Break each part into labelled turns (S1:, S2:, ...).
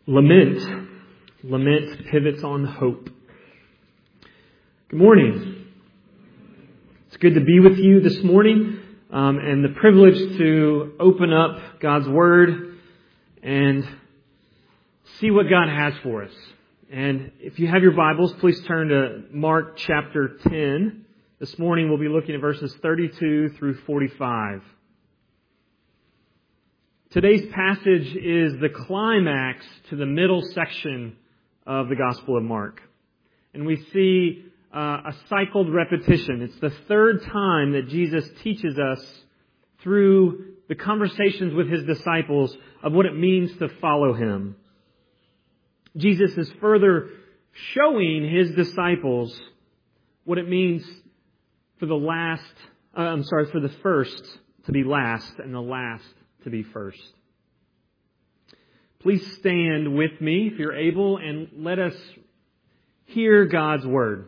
S1: Lament. Lament pivots on hope. Good morning. It's good to be with you this morning, and the privilege to open up God's Word and see what God has for us. And if you have your Bibles, please turn to Mark chapter 10. This morning we'll be looking at verses 32 through 45. Today's passage is the climax to the middle section of the Gospel of Mark. And we see a cycled repetition. It's the third time that Jesus teaches us through the conversations with His disciples of what it means to follow Him. Jesus is further showing His disciples what it means for the first to be last and the last to be first. Please stand with me if you're able and let us hear God's Word.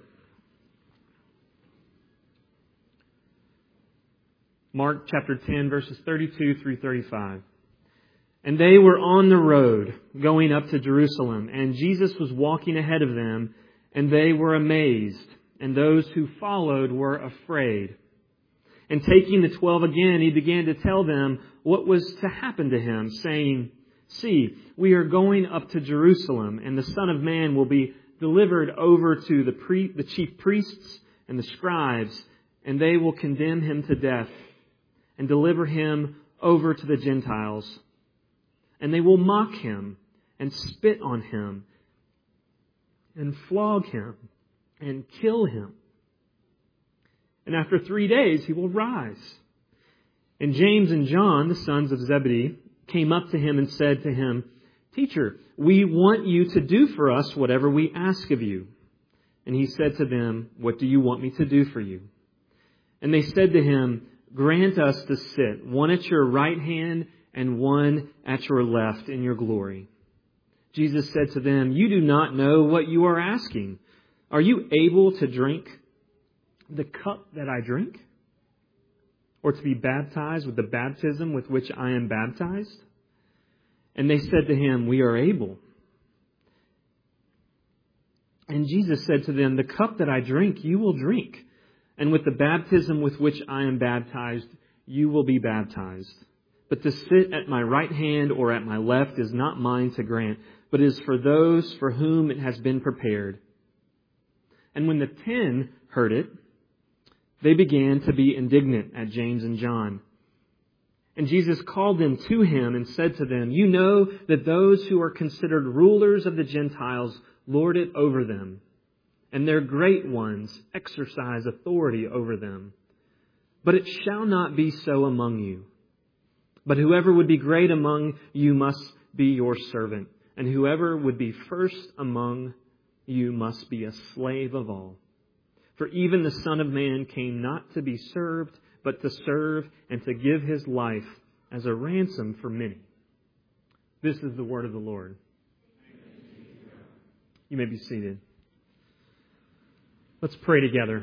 S1: Mark chapter 10 verses 32 through 35. And they were on the road going up to Jerusalem, and Jesus was walking ahead of them, and they were amazed, and those who followed were afraid. And taking the 12 again, He began to tell them what was to happen to Him, saying, "See, we are going up to Jerusalem, and the Son of Man will be delivered over to the chief priests and the scribes, and they will condemn Him to death and deliver Him over to the Gentiles. And they will mock Him and spit on Him and flog Him and kill Him. And after 3 days, He will rise." And James and John, the sons of Zebedee, came up to Him and said to Him, "Teacher, we want You to do for us whatever we ask of You." And He said to them, "What do you want Me to do for you?" And they said to Him, "Grant us to sit, one at Your right hand and one at Your left in Your glory." Jesus said to them, "You do not know what you are asking. Are you able to drink the cup that I drink? Or to be baptized with the baptism with which I am baptized?" And they said to Him, "We are able." And Jesus said to them, "The cup that I drink, you will drink. And with the baptism with which I am baptized, you will be baptized. But to sit at my right hand or at my left is not mine to grant, but is for those for whom it has been prepared." And when the 10 heard it, they began to be indignant at James and John. And Jesus called them to Him and said to them, "You know that those who are considered rulers of the Gentiles lord it over them, and their great ones exercise authority over them. But it shall not be so among you. But whoever would be great among you must be your servant, and whoever would be first among you must be a slave of all. For even the Son of Man came not to be served, but to serve and to give His life as a ransom for many." This is the word of the Lord. You may be seated. Let's pray together.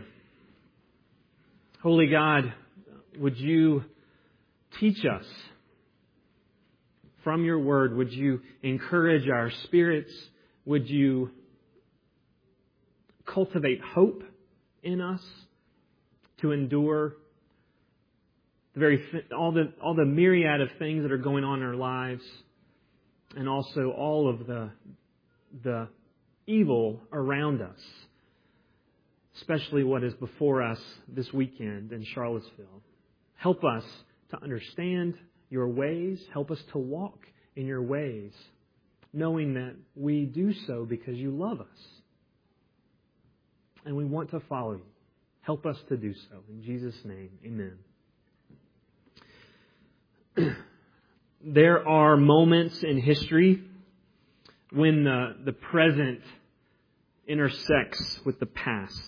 S1: Holy God, would You teach us from Your word? Would You encourage our spirits? Would You cultivate hope in us to endure all the myriad of things that are going on in our lives, and also all of the evil around us, especially what is before us this weekend in Charlottesville. Help us to understand Your ways. Help us to walk in Your ways, knowing that we do so because You love us. And we want to follow You. Help us to do so. In Jesus' name, amen. There are moments in history when the present intersects with the past.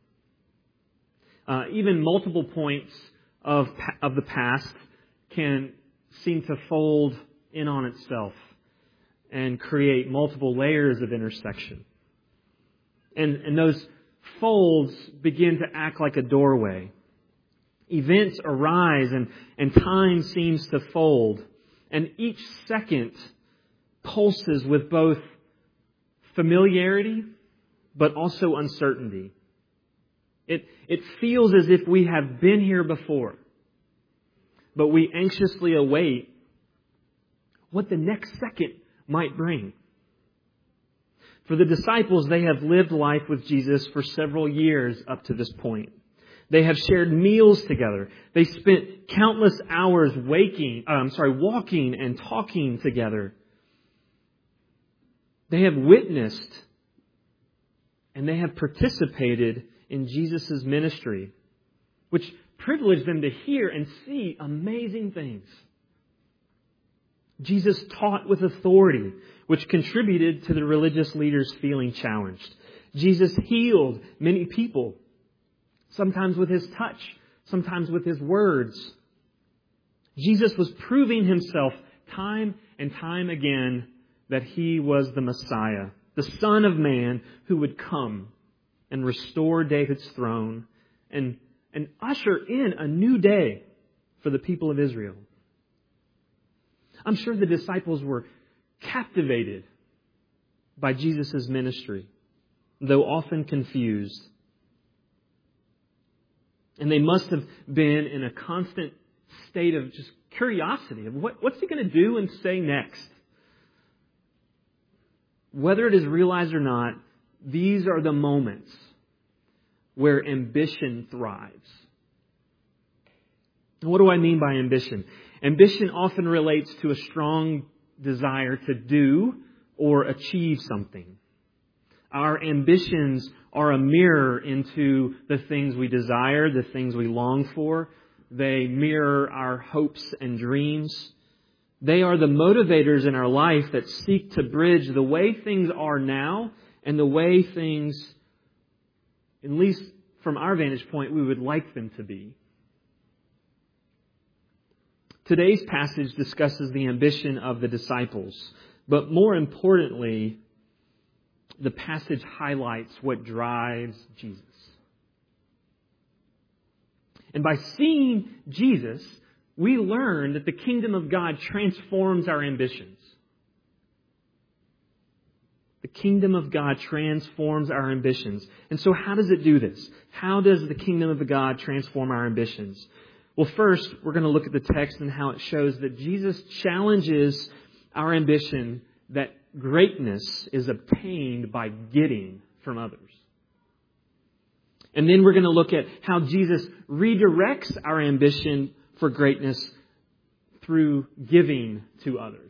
S1: Even multiple points of the past can seem to fold in on itself and create multiple layers of intersection. And those folds begin to act like a doorway. Events arise and time seems to fold. And each second pulses with both familiarity but also uncertainty. It feels as if we have been here before, but we anxiously await what the next second might bring. For the disciples, they have lived life with Jesus for several years up to this point. They have shared meals together. They spent countless hours walking and talking together. They have witnessed and they have participated in Jesus' ministry, which privileged them to hear and see amazing things. Jesus taught with authority, which contributed to the religious leaders feeling challenged. Jesus healed many people, sometimes with His touch, sometimes with His words. Jesus was proving Himself time and time again that He was the Messiah, the Son of Man who would come and restore David's throne and usher in a new day for the people of Israel. I'm sure the disciples were captivated by Jesus' ministry, though often confused. And they must have been in a constant state of just curiosity of what's He going to do and say next. Whether it is realized or not, these are the moments where ambition thrives. And what do I mean by ambition? Ambition often relates to a strong desire to do or achieve something. Our ambitions are a mirror into the things we desire, the things we long for. They mirror our hopes and dreams. They are the motivators in our life that seek to bridge the way things are now and the way things, at least from our vantage point, we would like them to be. Today's passage discusses the ambition of the disciples, but more importantly, the passage highlights what drives Jesus. And by seeing Jesus, we learn that the kingdom of God transforms our ambitions. The kingdom of God transforms our ambitions. And so how does it do this? How does the kingdom of God transform our ambitions? Well, first, we're going to look at the text and how it shows that Jesus challenges our ambition that greatness is obtained by getting from others. And then we're going to look at how Jesus redirects our ambition for greatness through giving to others.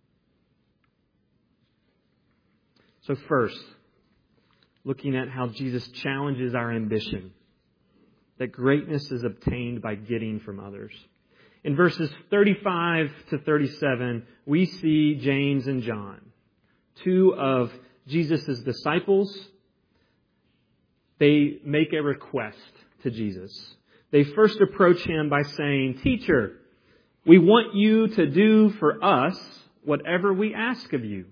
S1: So first, looking at how Jesus challenges our ambition, that greatness is obtained by getting from others. In verses 35 to 37, we see James and John, two of Jesus' disciples. They make a request to Jesus. They first approach Him by saying, "Teacher, we want you to do for us whatever we ask of you."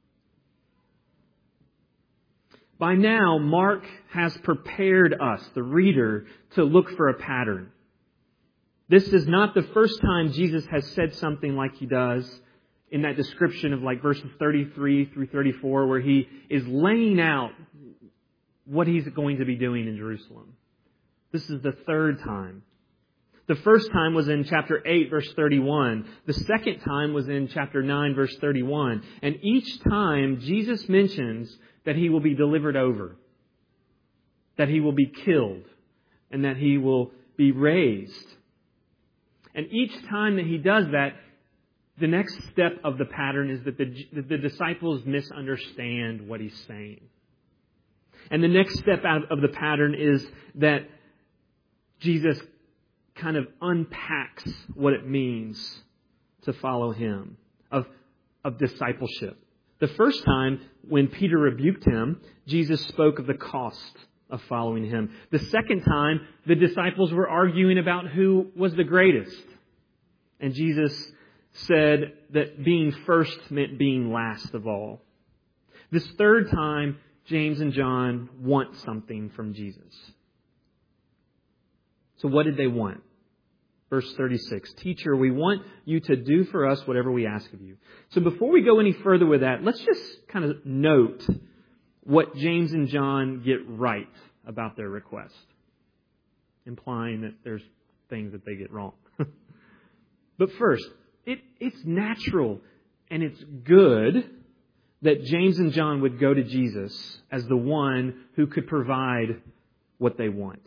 S1: By now, Mark has prepared us, the reader, to look for a pattern. This is not the first time Jesus has said something like He does in that description of like verses 33 through 34, where He is laying out what He's going to be doing in Jerusalem. This is the third time. The first time was in chapter 8, verse 31. The second time was in chapter 9, verse 31. And each time, Jesus mentions that He will be delivered over, that He will be killed, and that He will be raised. And each time that He does that, the next step of the pattern is that the disciples misunderstand what He's saying. And the next step out of the pattern is that Jesus kind of unpacks what it means to follow Him, of discipleship. The first time, when Peter rebuked Him, Jesus spoke of the cost of following Him. The second time, the disciples were arguing about who was the greatest. And Jesus said that being first meant being last of all. This third time, James and John want something from Jesus. So what did they want? Verse 36, Teacher, we want you to do for us whatever we ask of you. So before we go any further with that, let's just kind of note what James and John get right about their request, implying that there's things that they get wrong. But first, it's natural and it's good that James and John would go to Jesus as the one who could provide what they want.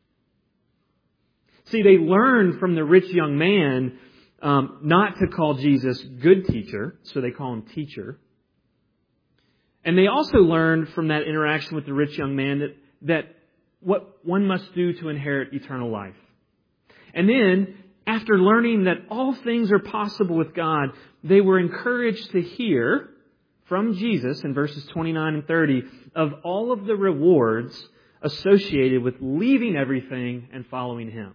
S1: See, they learned from the rich young man not to call Jesus good teacher, so they call him teacher. And they also learned from that interaction with the rich young man that what one must do to inherit eternal life. And then, after learning that all things are possible with God, they were encouraged to hear from Jesus in verses 29 and 30 of all of the rewards associated with leaving everything and following Him.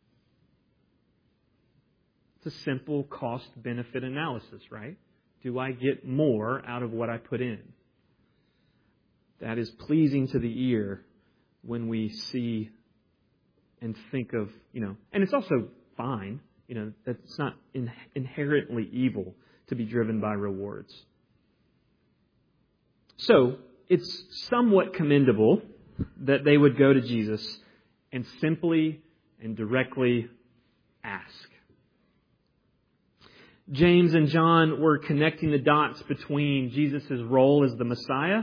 S1: It's a simple cost-benefit analysis, right? Do I get more out of what I put in? That is pleasing to the ear when we see and think of, and it's also fine, that's not inherently evil to be driven by rewards. So, it's somewhat commendable that they would go to Jesus and simply and directly ask. James and John were connecting the dots between Jesus' role as the Messiah,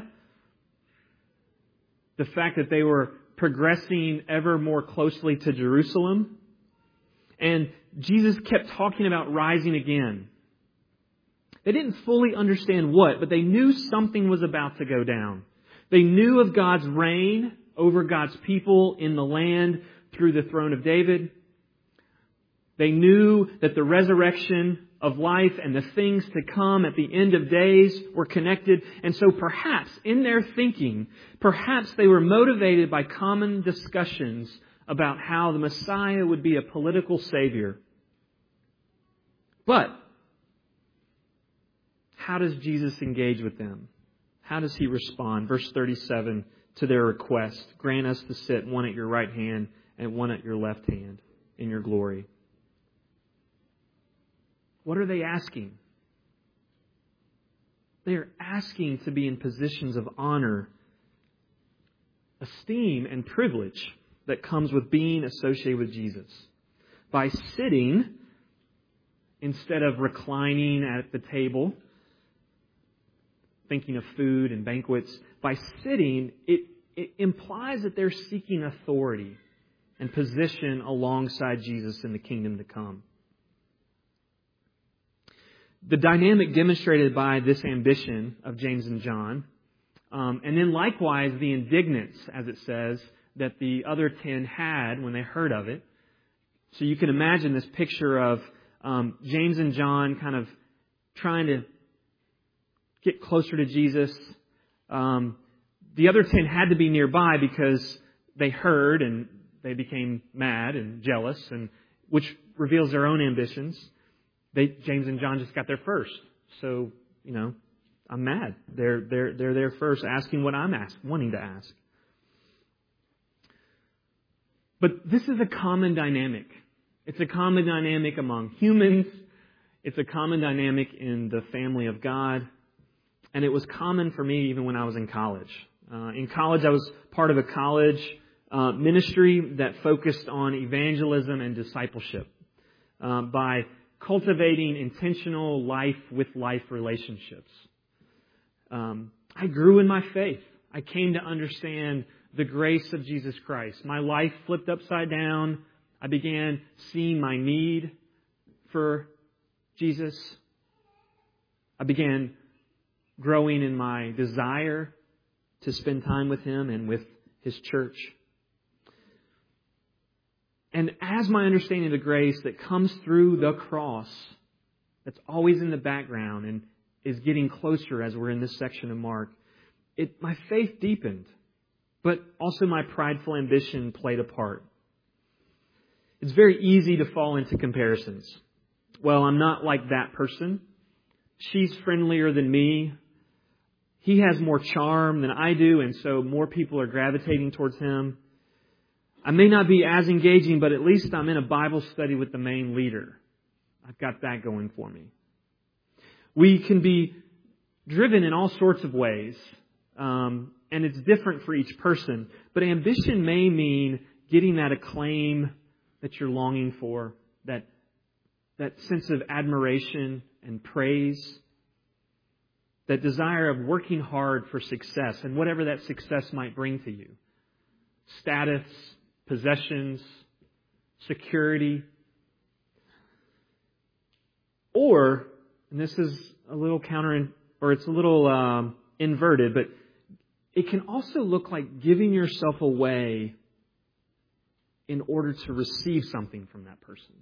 S1: the fact that they were progressing ever more closely to Jerusalem, and Jesus kept talking about rising again. They didn't fully understand what, but they knew something was about to go down. They knew of God's reign over God's people in the land through the throne of David. They knew that the resurrection of life and the things to come at the end of days were connected. And so perhaps in their thinking, perhaps they were motivated by common discussions about how the Messiah would be a political savior. But how does Jesus engage with them? How does He respond? Verse 37 to their request, grant us to sit one at your right hand and one at your left hand in your glory. What are they asking? They are asking to be in positions of honor, esteem, and privilege that comes with being associated with Jesus. By sitting instead of reclining at the table, thinking of food and banquets, by sitting, it implies that they're seeking authority and position alongside Jesus in the kingdom to come. The dynamic demonstrated by this ambition of James and John, and then likewise the indignance, as it says, that the other 10 had when they heard of it. So you can imagine this picture of James and John kind of trying to get closer to Jesus. The other 10 had to be nearby because they heard and they became mad and jealous, and which reveals their own ambitions. James and John just got there first. So, I'm mad. They're there first, asking what I'm wanting to ask. But this is a common dynamic. It's a common dynamic among humans. It's a common dynamic in the family of God. And it was common for me even when I was in college. In college, I was part of a college ministry that focused on evangelism and discipleship by cultivating intentional life-with-life relationships. I grew in my faith. I came to understand the grace of Jesus Christ. My life flipped upside down. I began seeing my need for Jesus. I began growing in my desire to spend time with Him and with His church. And as my understanding of the grace that comes through the cross, that's always in the background and is getting closer as we're in this section of Mark, my faith deepened, but also my prideful ambition played a part. It's very easy to fall into comparisons. Well, I'm not like that person. She's friendlier than me. He has more charm than I do, and so more people are gravitating towards him. I may not be as engaging, but at least I'm in a Bible study with the main leader. I've got that going for me. We can be driven in all sorts of ways, and it's different for each person. But ambition may mean getting that acclaim that you're longing for, that sense of admiration and praise, that desire of working hard for success, and whatever that success might bring to you. Status, possessions, security. Or, and this is a little inverted, but it can also look like giving yourself away in order to receive something from that person.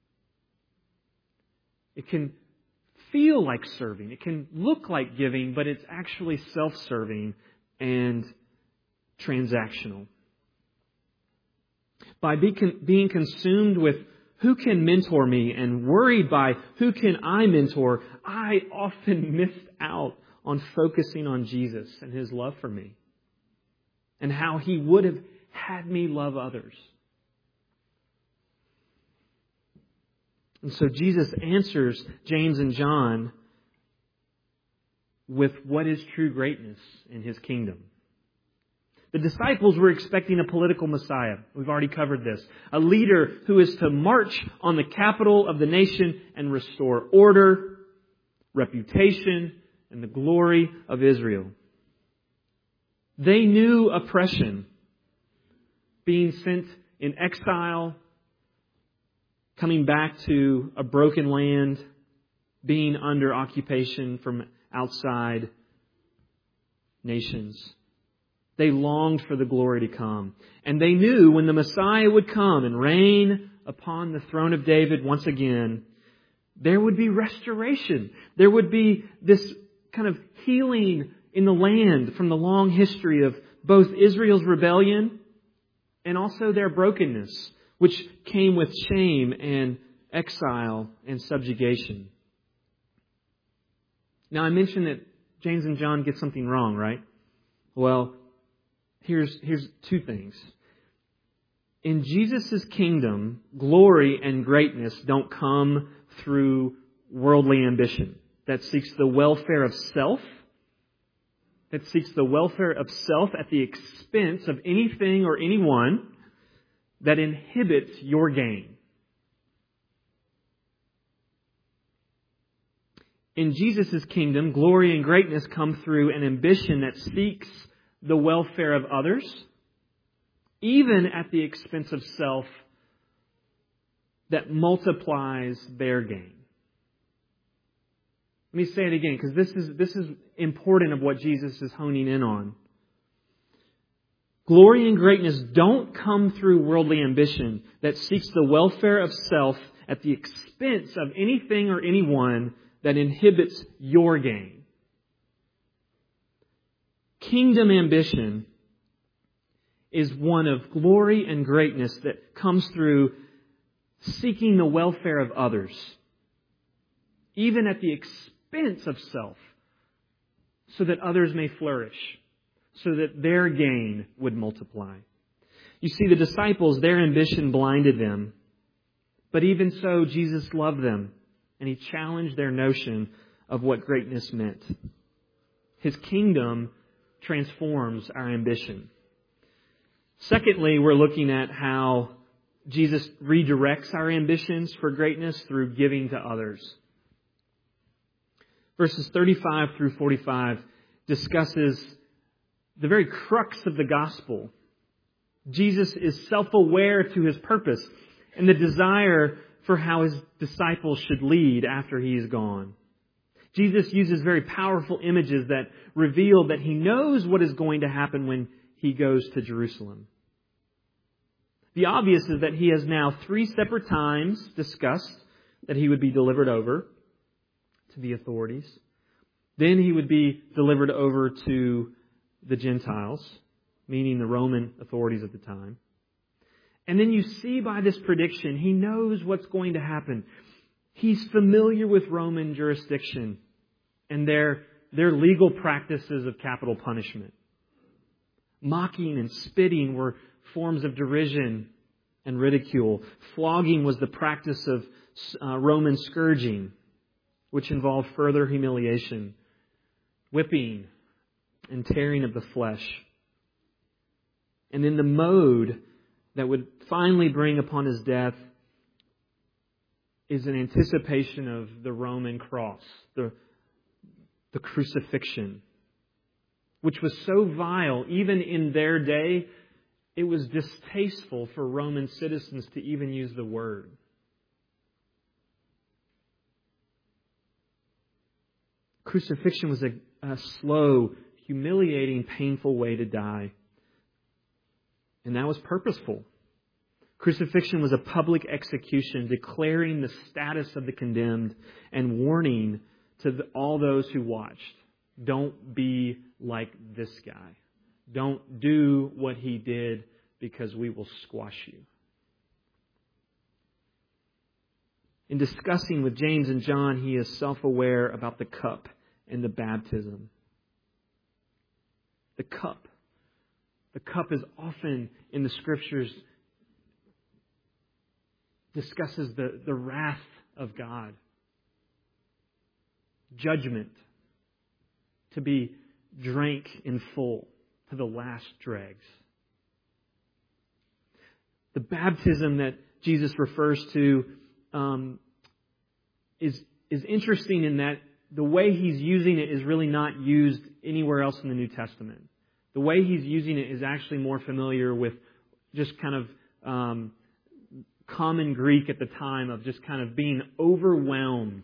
S1: It can feel like serving. It can look like giving, but it's actually self-serving and transactional. By being consumed with who can mentor me and worried by who can I mentor, I often missed out on focusing on Jesus and His love for me and how He would have had me love others. And so Jesus answers James and John with what is true greatness in His kingdom. The disciples were expecting a political Messiah. We've already covered this. A leader who is to march on the capital of the nation and restore order, reputation, and the glory of Israel. They knew oppression, being sent in exile, coming back to a broken land, being under occupation from outside nations. They longed for the glory to come. And they knew when the Messiah would come and reign upon the throne of David once again, there would be restoration. There would be this kind of healing in the land from the long history of both Israel's rebellion and also their brokenness, which came with shame and exile and subjugation. Now, I mentioned that James and John get something wrong, right? Well, here's two things. In Jesus' kingdom, glory and greatness don't come through worldly ambition that seeks the welfare of self, at the expense of anything or anyone that inhibits your gain. In Jesus' kingdom, glory and greatness come through an ambition that seeks the welfare of others, even at the expense of self, that multiplies their gain. Let me say it again, because this is important of what Jesus is honing in on. Glory and greatness don't come through worldly ambition that seeks the welfare of self at the expense of anything or anyone that inhibits your gain. Kingdom ambition is one of glory and greatness that comes through seeking the welfare of others, even at the expense of self, so that others may flourish, so that their gain would multiply. You see, the disciples, their ambition blinded them. But even so, Jesus loved them, and He challenged their notion of what greatness meant. His kingdom transforms our ambition. Secondly, we're looking at how Jesus redirects our ambitions for greatness through giving to others. Verses 35 through 45 discusses the very crux of the gospel. Jesus is self-aware to His purpose and the desire for how His disciples should lead after He is gone. Jesus uses very powerful images that reveal that He knows what is going to happen when He goes to Jerusalem. The obvious is that He has now 3 separate times discussed that He would be delivered over to the authorities. Then He would be delivered over to the Gentiles, meaning the Roman authorities at the time. And then you see by this prediction, He knows what's going to happen. He's familiar with Roman jurisdiction and their legal practices of capital punishment. Mocking and spitting were forms of derision and ridicule. Flogging was the practice of Roman scourging, which involved further humiliation, whipping, and tearing of the flesh. And then the mode that would finally bring upon his death is an anticipation of the Roman cross, the crucifixion, which was so vile, even in their day, it was distasteful for Roman citizens to even use the word. Crucifixion was a slow, humiliating, painful way to die. And that was purposeful. Crucifixion was a public execution declaring the status of the condemned and warning to all those who watched. Don't be like this guy. Don't do what he did because we will squash you. In discussing with James and John, he is self-aware about the cup and the baptism. The cup. The cup is often in the Scriptures discusses the wrath of God. Judgment. To be drank in full to the last dregs. The baptism that Jesus refers to is interesting in that the way He's using it is really not used anywhere else in the New Testament. The way He's using it is actually more familiar with just kind of common Greek at the time of just kind of being overwhelmed.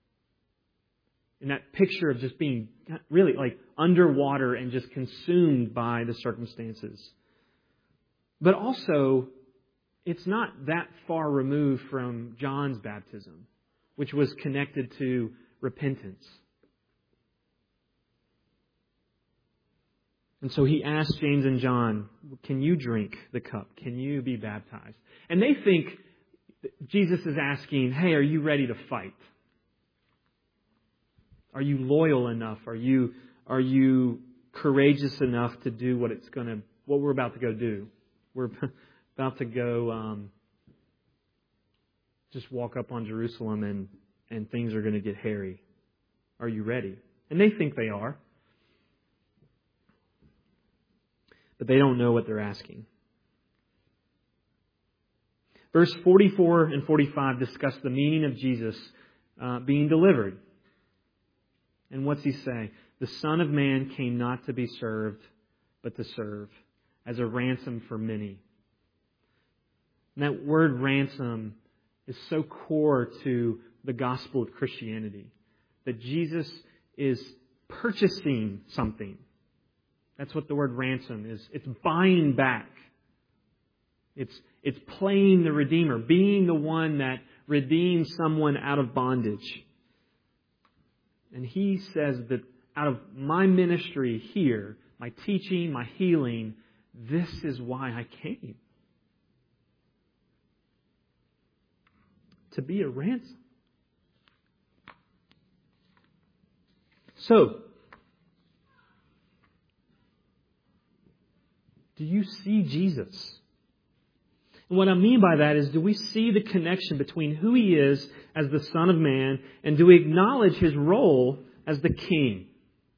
S1: In that picture of just being really like underwater and just consumed by the circumstances. But also, it's not that far removed from John's baptism, which was connected to repentance. And so he asked James and John, can you drink the cup? Can you be baptized? And they think Jesus is asking, hey, are you ready to fight? Are you loyal enough? Are you courageous enough to do what we're about to go do? We're about to go just walk up on Jerusalem and things are going to get hairy. Are you ready? And they think they are. But they don't know what they're asking. Verse 44 and 45 discuss the meaning of Jesus being delivered. And what's He say? The Son of Man came not to be served, but to serve, as a ransom for many. And that word ransom is so core to the gospel of Christianity, that Jesus is purchasing something. That's what the word ransom is. It's buying back. It's playing the Redeemer, being the one that redeems someone out of bondage. And He says that out of my ministry here, my teaching, my healing, this is why I came. To be a ransom. So, do you see Jesus? And what I mean by that is, do we see the connection between who He is as the Son of Man, and do we acknowledge His role as the King?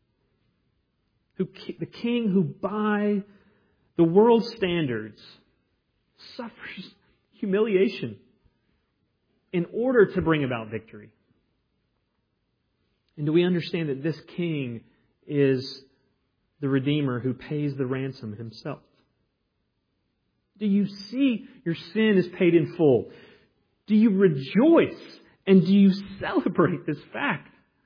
S1: The King who, by the world's standards, suffers humiliation in order to bring about victory. And do we understand that this King is the Redeemer who pays the ransom Himself? Do you see your sin is paid in full? Do you rejoice and do you celebrate this fact?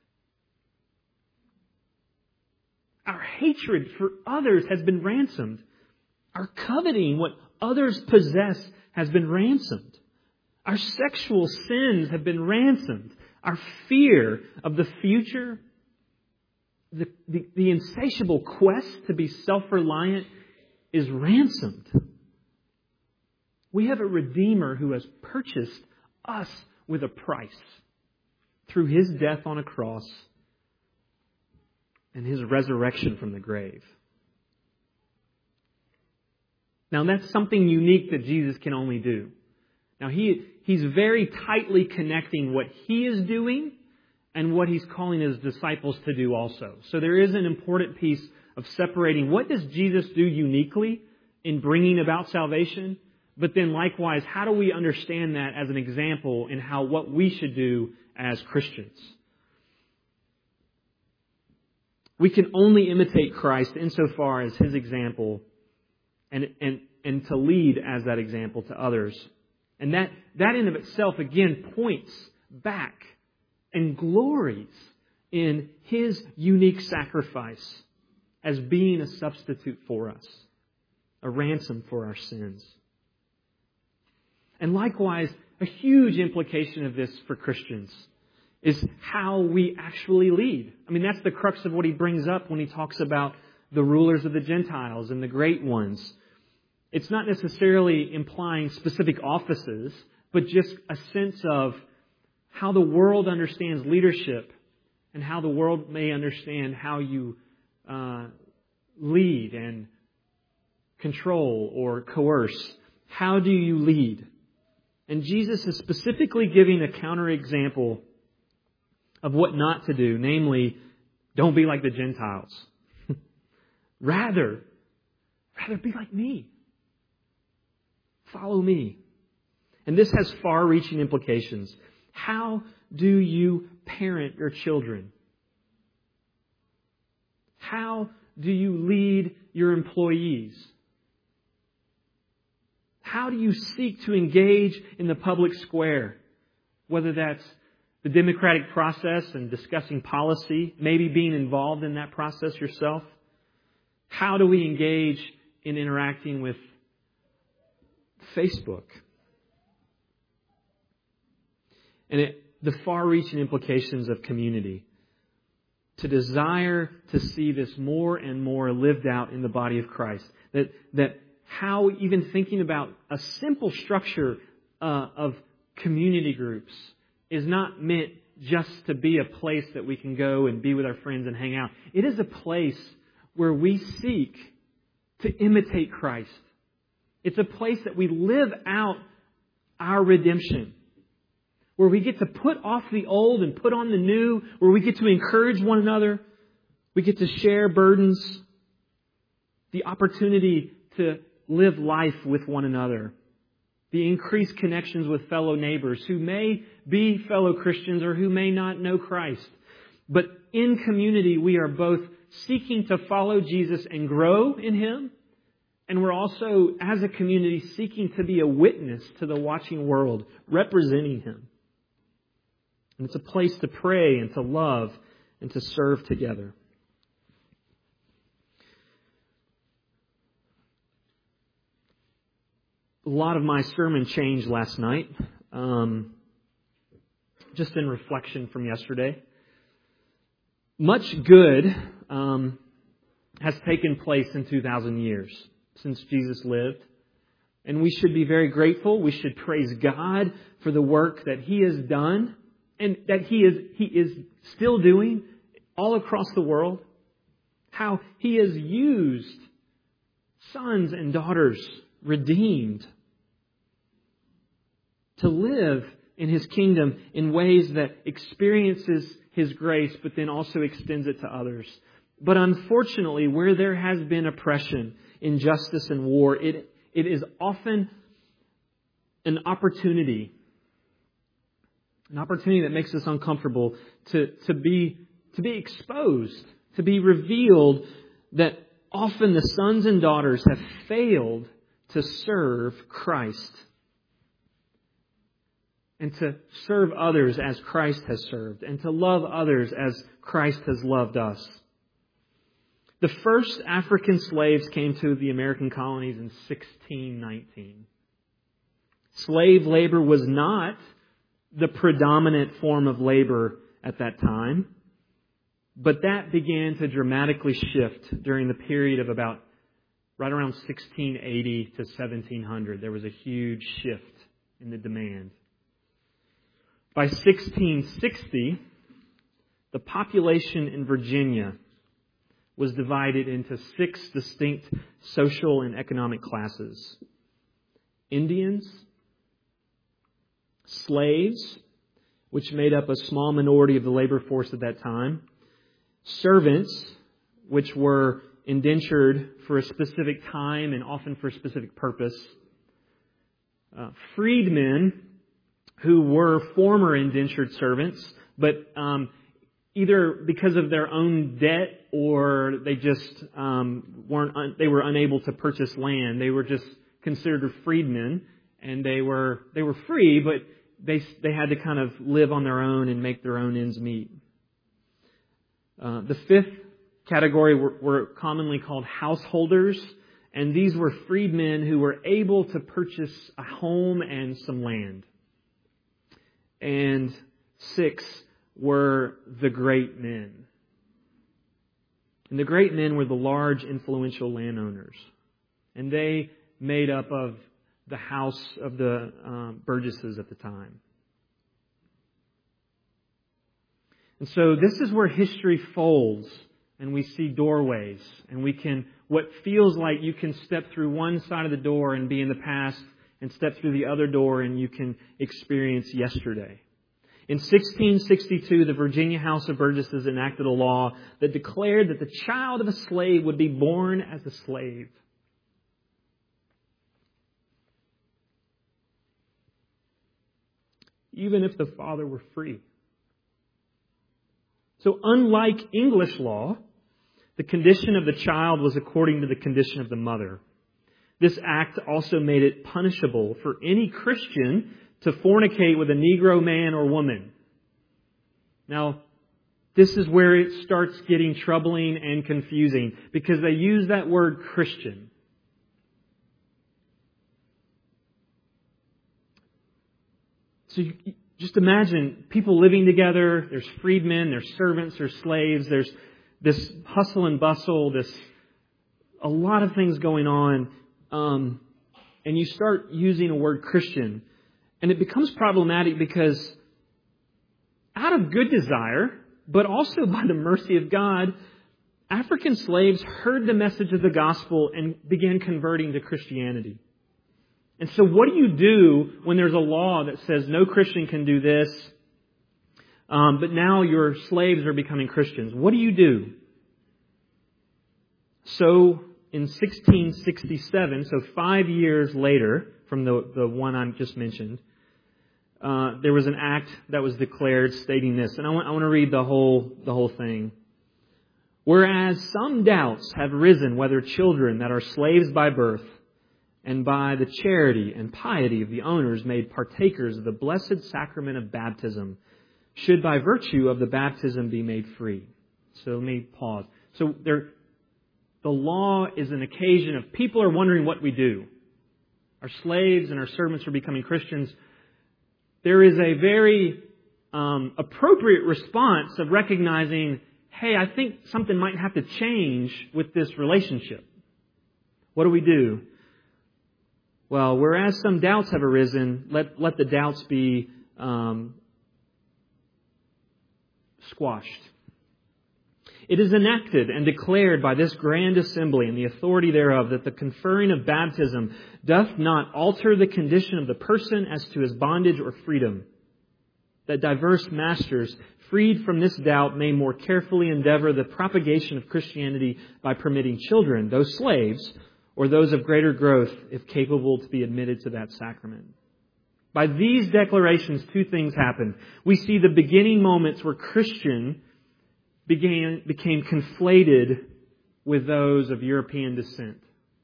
S1: Our hatred for others has been ransomed. Our coveting what others possess has been ransomed. Our sexual sins have been ransomed. Our fear of the future, the insatiable quest to be self-reliant is ransomed. We have a Redeemer who has purchased us with a price through His death on a cross and His resurrection from the grave. Now that's something unique that Jesus can only do. Now He's very tightly connecting what He is doing and what He's calling His disciples to do also. So there is an important piece of separating what does Jesus do uniquely in bringing about salvation, but then likewise, how do we understand that as an example in what we should do as Christians? We can only imitate Christ insofar as His example and to lead as that example to others. And that in of itself, again, points back and glories in His unique sacrifice as being a substitute for us, a ransom for our sins. And likewise, a huge implication of this for Christians is how we actually lead. I mean, that's the crux of what he brings up when he talks about the rulers of the Gentiles and the great ones. It's not necessarily implying specific offices, but just a sense of how the world understands leadership and how the world may understand how you lead and control or coerce. How do you lead? And Jesus is specifically giving a counterexample of what not to do, namely, don't be like the Gentiles. Rather be like me. Follow me. And this has far-reaching implications. How do you parent your children? How do you lead your employees? How do you seek to engage in the public square? Whether that's the democratic process and discussing policy, maybe being involved in that process yourself. How do we engage in interacting with Facebook? And the far-reaching implications of community. To desire to see this more and more lived out in the body of Christ. That how even thinking about a simple structure of community groups is not meant just to be a place that we can go and be with our friends and hang out. It is a place where we seek to imitate Christ. It's a place that we live out our redemption. Where we get to put off the old and put on the new. Where we get to encourage one another. We get to share burdens. The opportunity to live life with one another. The increased connections with fellow neighbors who may be fellow Christians or who may not know Christ. But in community, we are both seeking to follow Jesus and grow in Him. And we're also, as a community, seeking to be a witness to the watching world, representing Him. And it's a place to pray and to love and to serve together. A lot of my sermon changed last night, just in reflection from yesterday. Much good has taken place in 2,000 years since Jesus lived. And we should be very grateful. We should praise God for the work that He has done and that He is still doing all across the world. How He has used sons and daughters redeemed to live in His kingdom in ways that experiences His grace, but then also extends it to others. But unfortunately, where there has been oppression, injustice, and war, it is often an opportunity that makes us uncomfortable to be exposed, to be revealed that often the sons and daughters have failed to serve Christ and to serve others as Christ has served and to love others as Christ has loved us. The first African slaves came to the American colonies in 1619. Slave labor was not the predominant form of labor at that time, but that began to dramatically shift during the period of about right around 1680 to 1700. There was a huge shift in the demand. By 1660, the population in Virginia was divided into 6 distinct social and economic classes. Indians, slaves, which made up a small minority of the labor force at that time, servants, which were indentured for a specific time and often for a specific purpose, freedmen, who were former indentured servants, but either because of their own debt or they just they were unable to purchase land. They were just considered freedmen, and they were free, but they had to kind of live on their own and make their own ends meet. The 5th category were commonly called householders, and these were freedmen who were able to purchase a home and some land. And 6 were the great men. And the great men were the large, influential landowners. And they made up of the house of the burgesses at the time. And so this is where history folds, and we see doorways, and what feels like you can step through one side of the door and be in the past, and step through the other door and you can experience yesterday. In 1662, the Virginia House of Burgesses enacted a law that declared that the child of a slave would be born as a slave. Even if the father were free. So unlike English law, the condition of the child was according to the condition of the mother. This act also made it punishable for any Christian to fornicate with a Negro man or woman. Now, this is where it starts getting troubling and confusing, because they use that word Christian. So just imagine people living together. There's freedmen, there's servants, there's slaves, there's this hustle and bustle, a lot of things going on. And you start using a word Christian. And it becomes problematic because out of good desire, but also by the mercy of God, African slaves heard the message of the gospel and began converting to Christianity. And so what do you do when there's a law that says no Christian can do this, but now your slaves are becoming Christians? What do you do? So in 1667, so 5 years later from the one I just mentioned, there was an act that was declared stating this. And I want to read the whole thing. Whereas some doubts have risen whether children that are slaves by birth and by the charity and piety of the owners made partakers of the blessed sacrament of baptism should by virtue of the baptism be made free. So let me pause. So the law is an occasion of people are wondering what we do. Our slaves and our servants are becoming Christians. There is a very appropriate response of recognizing, hey, I think something might have to change with this relationship. What do we do? Well, whereas some doubts have arisen, let the doubts be squashed. It is enacted and declared by this grand assembly and the authority thereof that the conferring of baptism doth not alter the condition of the person as to his bondage or freedom. That diverse masters, freed from this doubt, may more carefully endeavor the propagation of Christianity by permitting children, those slaves, or those of greater growth, if capable, to be admitted to that sacrament. By these declarations, 2 things happened. We see the beginning moments where Christian became conflated with those of European descent.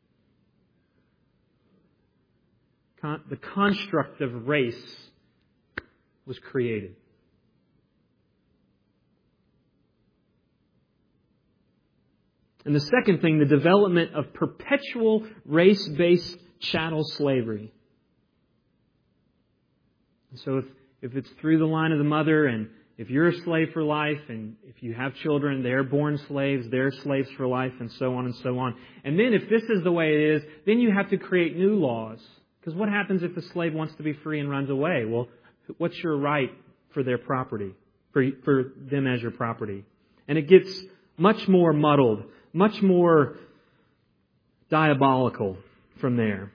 S1: The construct of race was created. And the second thing, the development of perpetual race-based chattel slavery. So if it's through the line of the mother, and if you're a slave for life, and if you have children, they're born slaves, they're slaves for life, and so on and so on. And then if this is the way it is, then you have to create new laws. Because what happens if the slave wants to be free and runs away? Well, what's your right for their property, for them as your property? And it gets much more muddled. much more diabolical from there.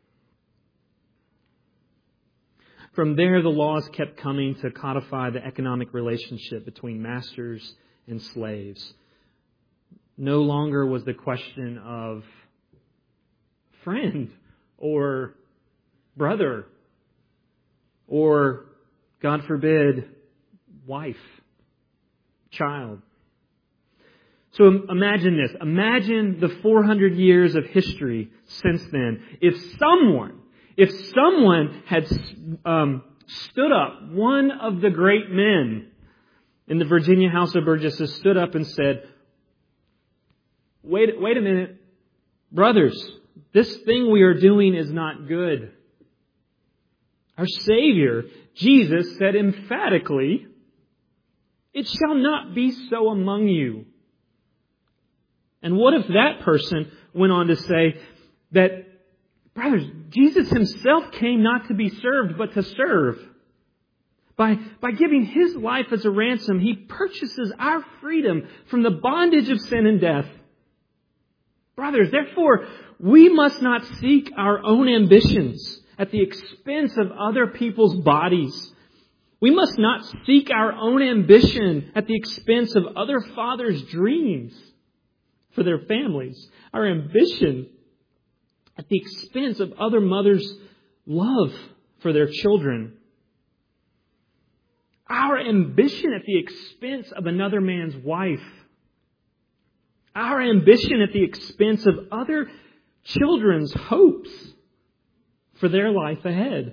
S1: From there, the laws kept coming to codify the economic relationship between masters and slaves. No longer was the question of friend or brother or, God forbid, wife, child. So imagine this. Imagine the 400 years of history since then. If someone had stood up, one of the great men in the Virginia House of Burgesses stood up and said, wait a minute, brothers, this thing we are doing is not good. Our Savior, Jesus, said emphatically, it shall not be so among you. And what if that person went on to say that, brothers, Jesus Himself came not to be served, but to serve. By giving His life as a ransom, He purchases our freedom from the bondage of sin and death. Brothers, therefore, we must not seek our own ambitions at the expense of other people's bodies. We must not seek our own ambition at the expense of other fathers' dreams for their families. Our ambition at the expense of other mothers' love for their children. Our ambition at the expense of another man's wife. Our ambition at the expense of other children's hopes for their life ahead.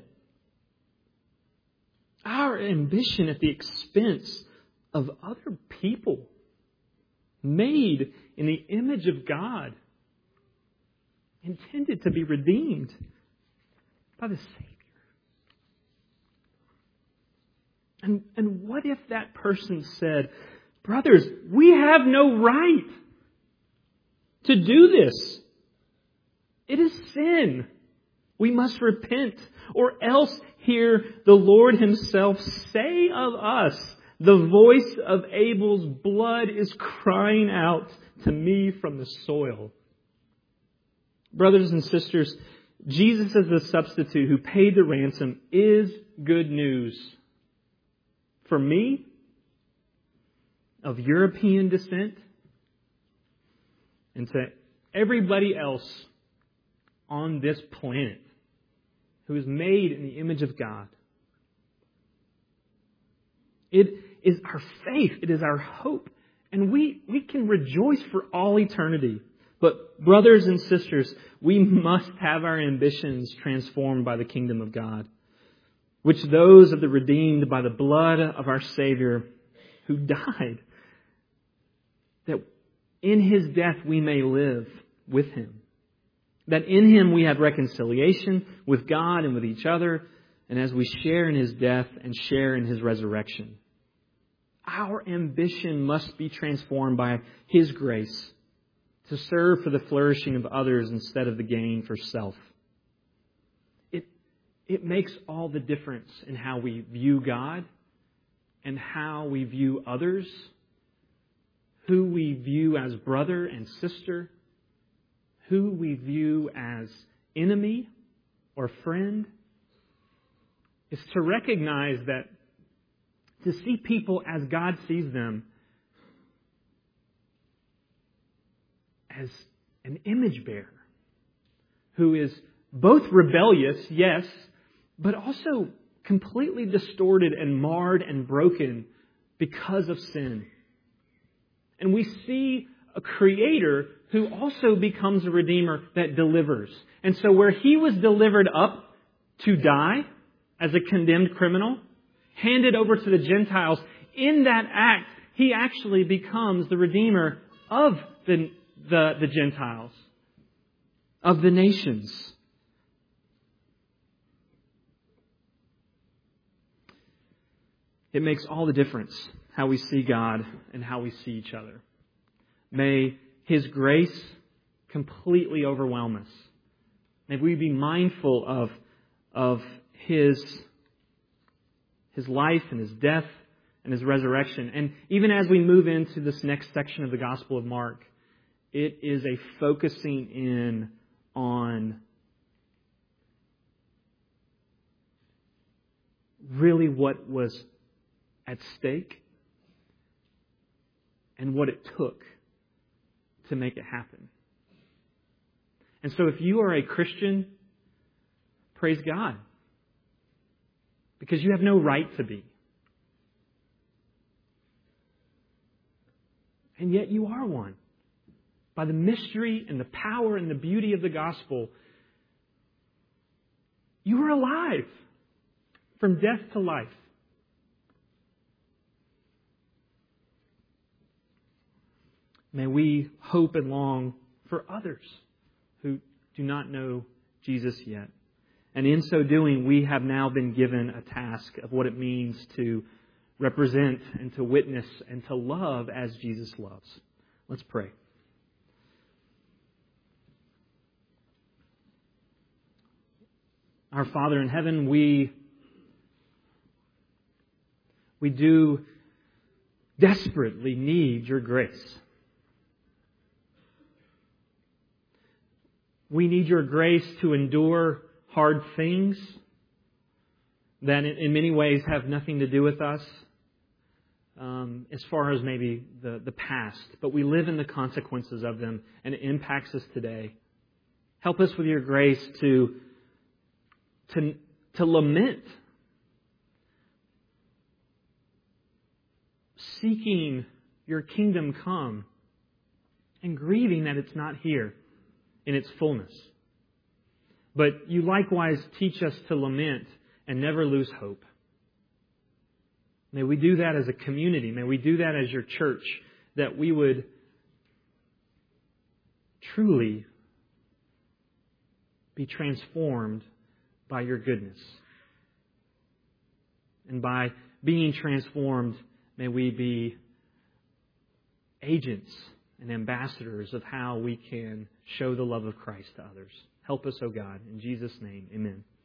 S1: Our ambition at the expense of other people made in the image of God, intended to be redeemed by the Savior. And what if that person said, brothers, we have no right to do this. It is sin. We must repent, or else hear the Lord Himself say of us, the voice of Abel's blood is crying out to me from the soil. Brothers and sisters, Jesus as the substitute who paid the ransom is good news. For me, of European descent, and to everybody else on this planet who is made in the image of God. It is our faith. It is our hope. And we can rejoice for all eternity. But brothers and sisters, we must have our ambitions transformed by the kingdom of God, which those of the redeemed by the blood of our Savior who died, that in His death we may live with Him. That in Him we have reconciliation with God and with each other, and as we share in His death and share in His resurrection. Our ambition must be transformed by His grace to serve for the flourishing of others instead of the gain for self. It makes all the difference in how we view God and how we view others, who we view as brother and sister, who we view as enemy or friend. Is to recognize that to see people as God sees them, as an image bearer who is both rebellious, yes, but also completely distorted and marred and broken because of sin. And we see a Creator who also becomes a Redeemer that delivers. And so where He was delivered up to die as a condemned criminal, handed over to the Gentiles, in that act, He actually becomes the Redeemer of the Gentiles, of the nations. It makes all the difference how we see God and how we see each other. May His grace completely overwhelm us. May we be mindful of His life and His death and His resurrection. And even as we move into this next section of the Gospel of Mark, It is a focusing in on really what was at stake and what it took to make it happen. And so if you are a Christian, praise God. Because you have no right to be. And yet you are one. By the mystery and the power and the beauty of the gospel, you are alive from death to life. May we hope and long for others who do not know Jesus yet. And in so doing, we have now been given a task of what it means to represent and to witness and to love as Jesus loves. Let's pray. Our Father in heaven, we do desperately need your grace. We need your grace to endure hard things that in many ways have nothing to do with us as far as maybe the past. But we live in the consequences of them, and it impacts us today. Help us with your grace to lament, seeking your kingdom come, and grieving that it's not here in its fullness. But you likewise teach us to lament and never lose hope. May we do that as a community. May we do that as your church, that we would truly be transformed by your goodness. And by being transformed, may we be agents and ambassadors of how we can show the love of Christ to others. Help us, O God. In Jesus' name, amen.